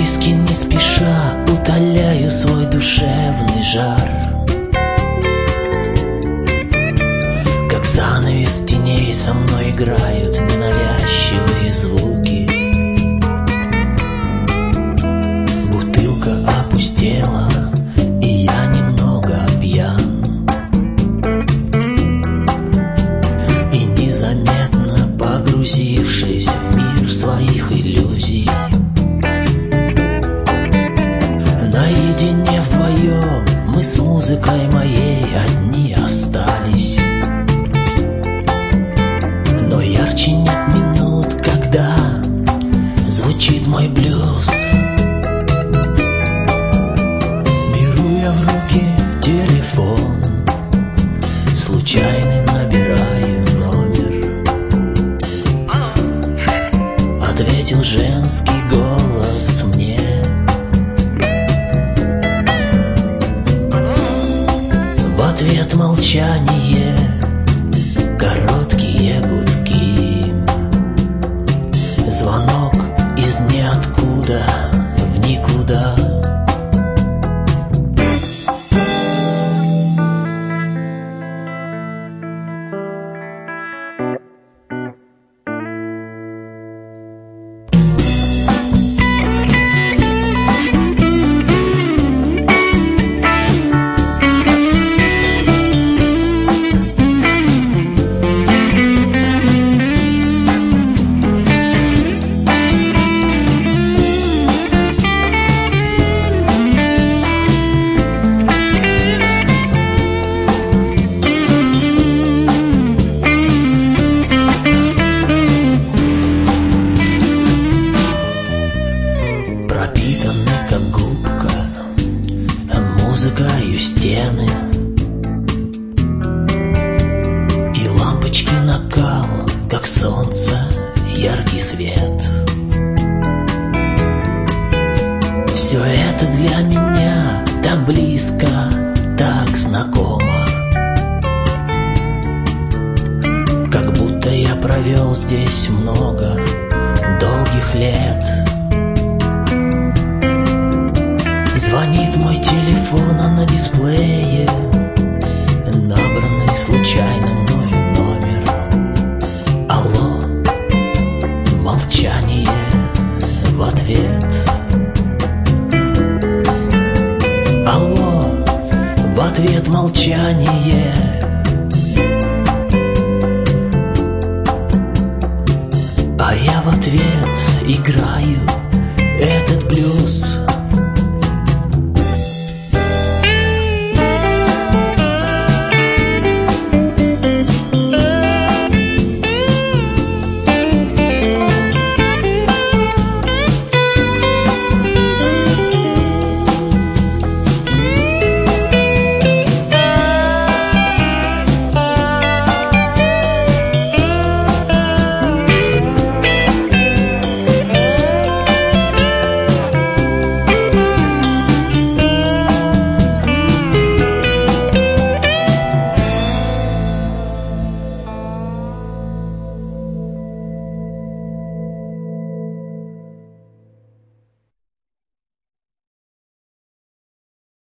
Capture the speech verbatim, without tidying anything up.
виски не спеша утоляю свой душевный жар. Как занавес теней со мной играют ненавязчивые звуки. Бутылка опустела, и я немного пьян. И незаметно погрузившись в мир своих иллюзий, наедине вдвоем мы с музыкой моей одни остались. Но ярче нет минут, когда звучит мой блюз. Беру я в руки телефон, случайно набираю номер. Ответил женский голос мне. В ответ молчание, короткие гудки. Звонок из ниоткуда в никуда. Пропитанный как губка музыкою стены, и лампочки накал, как солнце, яркий свет. Все это для меня так близко, так знакомо, как будто я провел здесь много долгих лет. Звонит мой телефон, а на дисплее набранный случайно мною номер. Алло, молчание в ответ. Алло, в ответ молчание. А я в ответ играю этот блюз.